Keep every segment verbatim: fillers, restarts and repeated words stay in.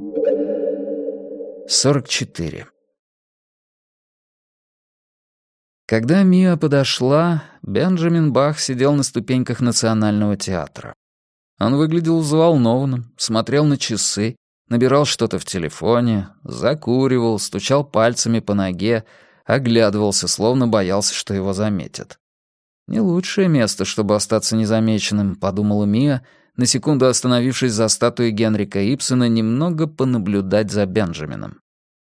сорок четыре. Когда Миа подошла, Бенджамин Бах сидел на ступеньках Национального театра. Он выглядел взволнованным, смотрел на часы, набирал что-то в телефоне, закуривал, стучал пальцами по ноге, оглядывался, словно боялся, что его заметят. «Не лучшее место, чтобы остаться незамеченным», — подумала Миа, на секунду остановившись за статуей Генрика Ибсена, немного понаблюдать за Бенджамином.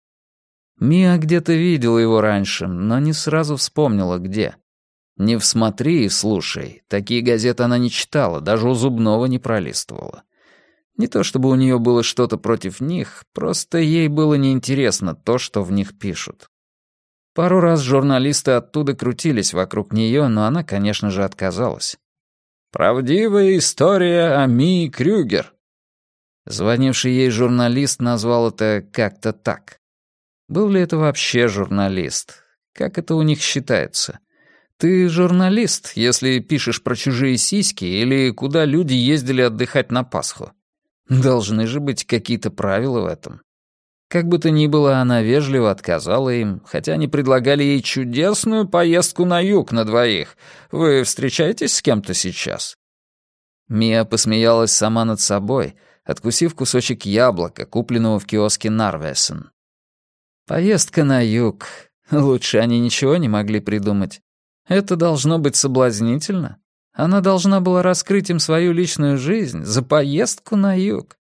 Миа где-то видела его раньше, но не сразу вспомнила, где. Не в «Смотри и слушай», такие газеты она не читала, даже у Зубного не пролистывала. Не то чтобы у нее было что-то против них, просто ей было неинтересно то, что в них пишут. Пару раз журналисты оттуда крутились вокруг нее, но она, конечно же, отказалась. «Правдивая история о Мии Крюгер». Звонивший ей журналист назвал это как-то так. Был ли это вообще журналист? Как это у них считается? Ты журналист, если пишешь про чужие сиськи или куда люди ездили отдыхать на Пасху? Должны же быть какие-то правила в этом. Как бы то ни было, она вежливо отказала им, хотя они предлагали ей чудесную поездку на юг на двоих. Вы встречаетесь с кем-то сейчас? Миа посмеялась сама над собой, откусив кусочек яблока, купленного в киоске Нарвесен. Поездка на юг. Лучше они ничего не могли придумать. Это должно быть соблазнительно. Она должна была раскрыть им свою личную жизнь за поездку на юг.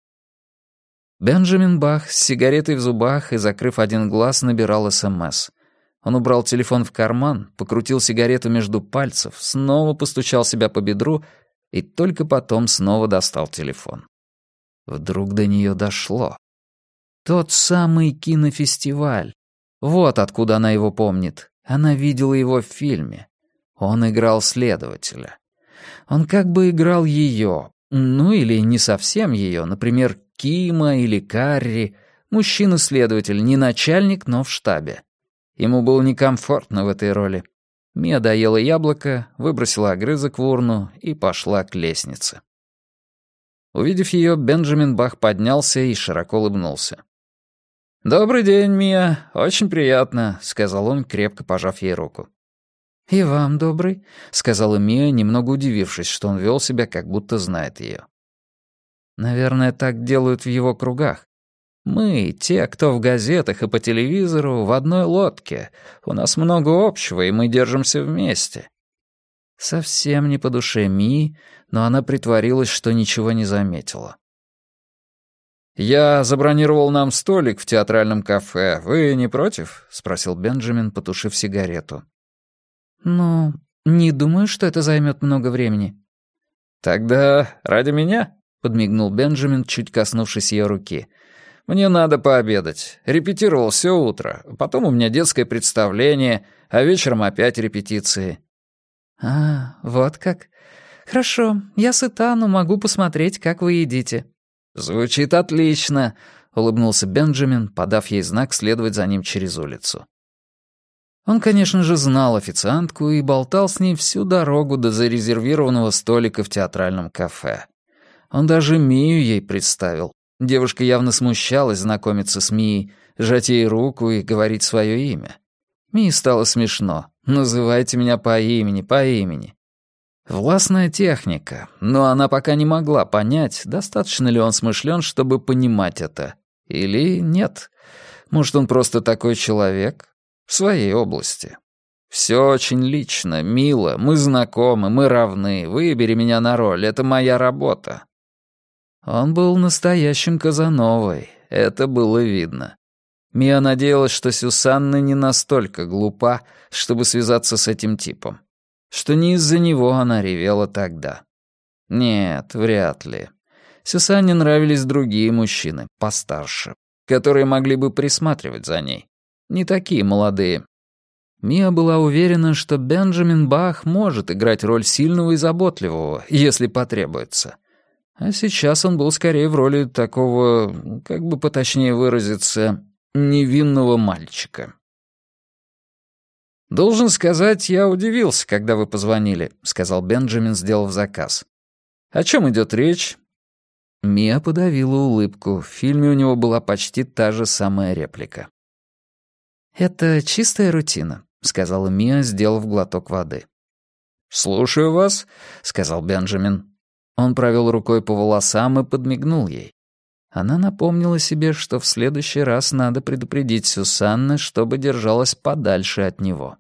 Бенджамин Бах с сигаретой в зубах и, закрыв один глаз, набирал СМС. Он убрал телефон в карман, покрутил сигарету между пальцев, снова постучал себя по бедру и только потом снова достал телефон. Вдруг до нее дошло. Тот самый кинофестиваль. Вот откуда она его помнит. Она видела его в фильме. Он играл следователя. Он как бы играл ее. Ну или не совсем ее. Например, Кима или Карри. Мужчина-следователь, не начальник, но в штабе. Ему было некомфортно в этой роли. Мия доела яблоко, выбросила огрызок в урну и пошла к лестнице. Увидев ее, Бенджамин Бах поднялся и широко улыбнулся. «Добрый день, Мия. Очень приятно», — сказал он, крепко пожав ей руку. «И вам добрый», — сказала Мия, немного удивившись, что он вел себя, как будто знает ее. Наверное, так делают в его кругах. Мы, те, кто в газетах и по телевизору, в одной лодке. У нас много общего, и мы держимся вместе. Совсем не по душе Мии, но она притворилась, что ничего не заметила. «Я забронировал нам столик в театральном кафе. Вы не против?» — спросил Бенджамин, потушив сигарету. «Ну, не думаю, что это займет много времени». «Тогда ради меня?» — подмигнул Бенджамин, чуть коснувшись ее руки. «Мне надо пообедать. Репетировал все утро. Потом у меня детское представление, а вечером опять репетиции». «А, вот как. Хорошо, я сыта, но могу посмотреть, как вы едите». «Звучит отлично», — улыбнулся Бенджамин, подав ей знак следовать за ним через улицу. Он, конечно же, знал официантку и болтал с ней всю дорогу до зарезервированного столика в театральном кафе. Он даже Мию ей представил. Девушка явно смущалась знакомиться с Мией, жать ей руку и говорить свое имя. Мии стало смешно. «Называйте меня по имени, по имени». Властная техника, но она пока не могла понять, достаточно ли он смышлен, чтобы понимать это. Или нет. Может, он просто такой человек в своей области. Все очень лично, мило, мы знакомы, мы равны, выбери меня на роль, это моя работа. Он был настоящим Казановой, это было видно. Мия надеялась, что Сюсанна не настолько глупа, чтобы связаться с этим типом. Что не из-за него она ревела тогда. Нет, вряд ли. Сюсанне нравились другие мужчины, постарше, которые могли бы присматривать за ней. Не такие молодые. Мия была уверена, что Бенджамин Бах может играть роль сильного и заботливого, если потребуется. А сейчас он был скорее в роли такого, как бы поточнее выразиться, невинного мальчика. «Должен сказать, я удивился, когда вы позвонили», — сказал Бенджамин, сделав заказ. «О чем идет речь?» Мия подавила улыбку. В фильме у него была почти та же самая реплика. «Это чистая рутина», — сказала Мия, сделав глоток воды. «Слушаю вас», — сказал Бенджамин. Он провел рукой по волосам и подмигнул ей. Она напомнила себе, что в следующий раз надо предупредить Сюсанны, чтобы держалась подальше от него.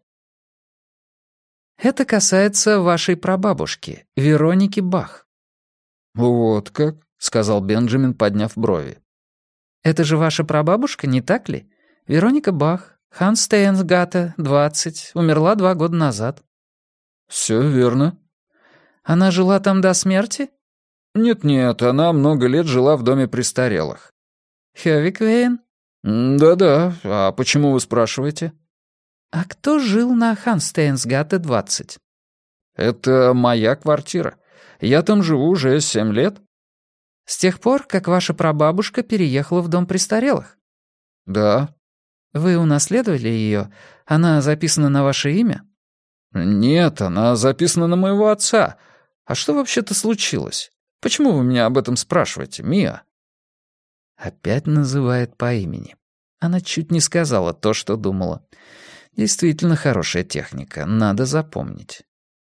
«Это касается вашей прабабушки, Вероники Бах». «Вот как?» — сказал Бенджамин, подняв брови. «Это же ваша прабабушка, не так ли? Вероника Бах, Ханстейнсгате, двадцать, умерла два года назад». «Все верно». «Она жила там до смерти?» «Нет-нет, она много лет жила в доме престарелых». «Хёвиквейн?» «Да-да, а почему вы спрашиваете?» «А кто жил на Ханстейнсгате, двадцать?» «Это моя квартира. Я там живу уже семь лет». «С тех пор, как ваша прабабушка переехала в дом престарелых?» «Да». «Вы унаследовали ее? Она записана на ваше имя?» «Нет, она записана на моего отца. А что вообще-то случилось? Почему вы меня об этом спрашиваете, Мия?» Опять называет по имени. Она чуть не сказала то, что думала. Действительно хорошая техника, надо запомнить.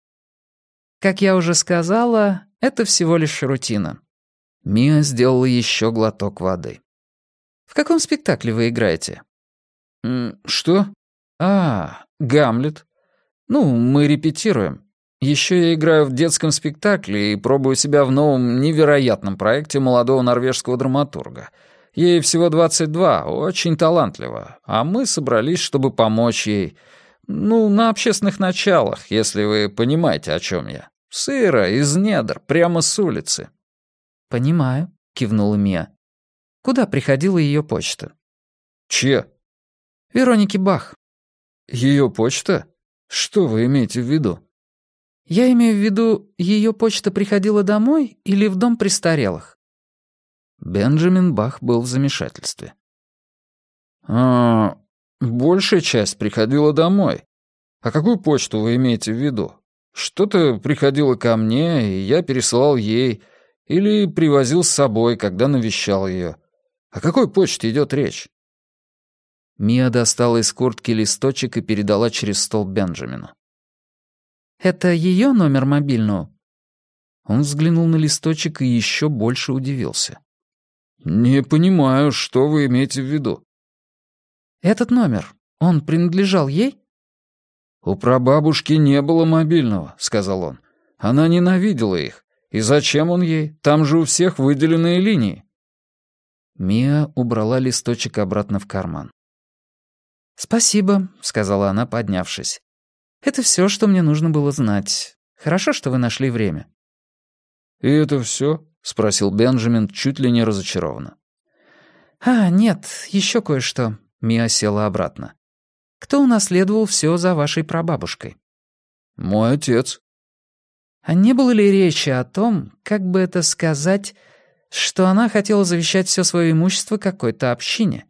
«Как я уже сказала, это всего лишь рутина». Мия сделала еще глоток воды. «В каком спектакле вы играете?» «Что? А, Гамлет. Ну, мы репетируем. Еще я играю в детском спектакле и пробую себя в новом невероятном проекте молодого норвежского драматурга. Ей всего двадцать два, очень талантливо, а мы собрались, чтобы помочь ей. Ну, на общественных началах, если вы понимаете, о чем я. Сыро, из недр, прямо с улицы». «Понимаю», — кивнула Мия. «Куда приходила ее почта?» «Чья?» «Вероники Бах». «Ее почта? Что вы имеете в виду?» «Я имею в виду, ее почта приходила домой или в дом престарелых?» Бенджамин Бах был в замешательстве. «А, большая часть приходила домой. А какую почту вы имеете в виду? Что-то приходило ко мне, и я пересылал ей, или привозил с собой, когда навещал ее. О какой почте идет речь?» Мия достала из куртки листочек и передала через стол Бенджамину. «Это ее номер мобильного?» Он взглянул на листочек и еще больше удивился. «Не понимаю, что вы имеете в виду?» «Этот номер, он принадлежал ей?» «У прабабушки не было мобильного», — сказал он. «Она ненавидела их. И зачем он ей? Там же у всех выделенные линии». Мия убрала листочек обратно в карман. «Спасибо», — сказала она, поднявшись. «Это все, что мне нужно было знать. Хорошо, что вы нашли время». «И это все?» — спросил Бенджамин, чуть ли не разочарованно. «А, нет, еще кое-что», — Мия села обратно. «Кто унаследовал все за вашей прабабушкой?» «Мой отец». «А не было ли речи о том, как бы это сказать, что она хотела завещать все свое имущество какой-то общине?»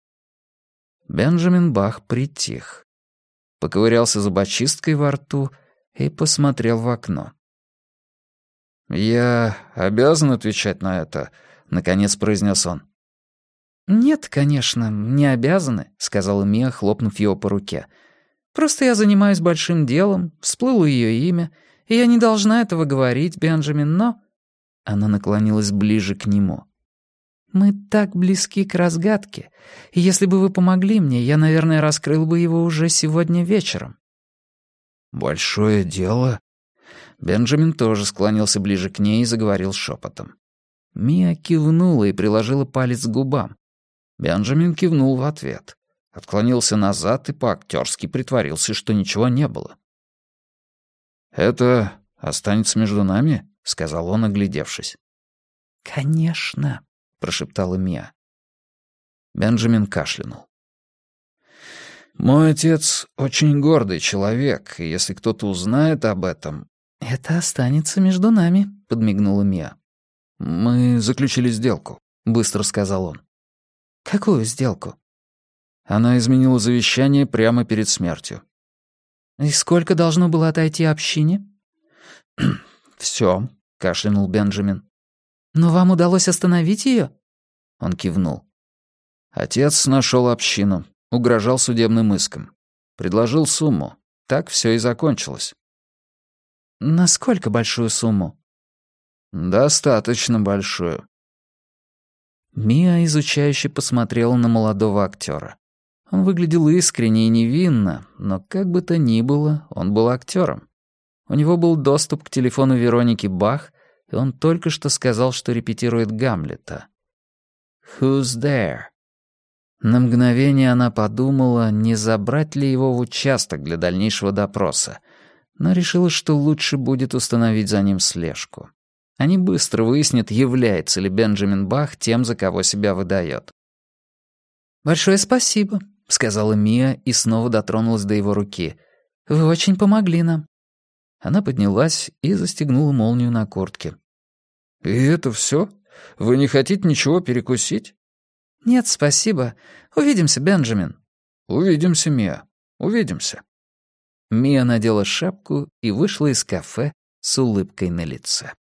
Бенджамин Бах притих, поковырялся зубочисткой во рту и посмотрел в окно. «Я обязан отвечать на это?» — наконец произнес он. «Нет, конечно, не обязаны», — сказала Мия, хлопнув его по руке. «Просто я занимаюсь большим делом, всплыло ее имя, и я не должна этого говорить, Бенджамин, но...» Она наклонилась ближе к нему. «Мы так близки к разгадке, и если бы вы помогли мне, я, наверное, раскрыл бы его уже сегодня вечером». «Большое дело?» Бенджамин тоже склонился ближе к ней и заговорил шепотом. Мия кивнула и приложила палец к губам. Бенджамин кивнул в ответ. Отклонился назад и по-актерски притворился, что ничего не было. «Это останется между нами?» — сказал он, оглядевшись. «Конечно», — прошептала Мия. Бенджамин кашлянул. «Мой отец очень гордый человек, и если кто-то узнает об этом...» «Это останется между нами», — подмигнула Мия. «Мы заключили сделку», — быстро сказал он. «Какую сделку?» Она изменила завещание прямо перед смертью. «И сколько должно было отойти общине?» «Всё», — кашлянул Бенджамин. «Но вам удалось остановить ее?» Он кивнул. Отец нашел общину, угрожал судебным иском. Предложил сумму. Так все и закончилось. «Насколько большую сумму?» «Достаточно большую». Миа изучающе посмотрела на молодого актера. Он выглядел искренне и невинно, но как бы то ни было, он был актером. У него был доступ к телефону Вероники Бах, и он только что сказал, что репетирует Гамлета. «Who's there?» На мгновение она подумала, не забрать ли его в участок для дальнейшего допроса, но решила, что лучше будет установить за ним слежку. Они быстро выяснят, является ли Бенджамин Бах тем, за кого себя выдает. «Большое спасибо», — сказала Миа и снова дотронулась до его руки. «Вы очень помогли нам». Она поднялась и застегнула молнию на куртке. «И это все? Вы не хотите ничего перекусить?» «Нет, спасибо. Увидимся, Бенджамин». «Увидимся, Миа. Увидимся». Миа надела шапку и вышла из кафе с улыбкой на лице.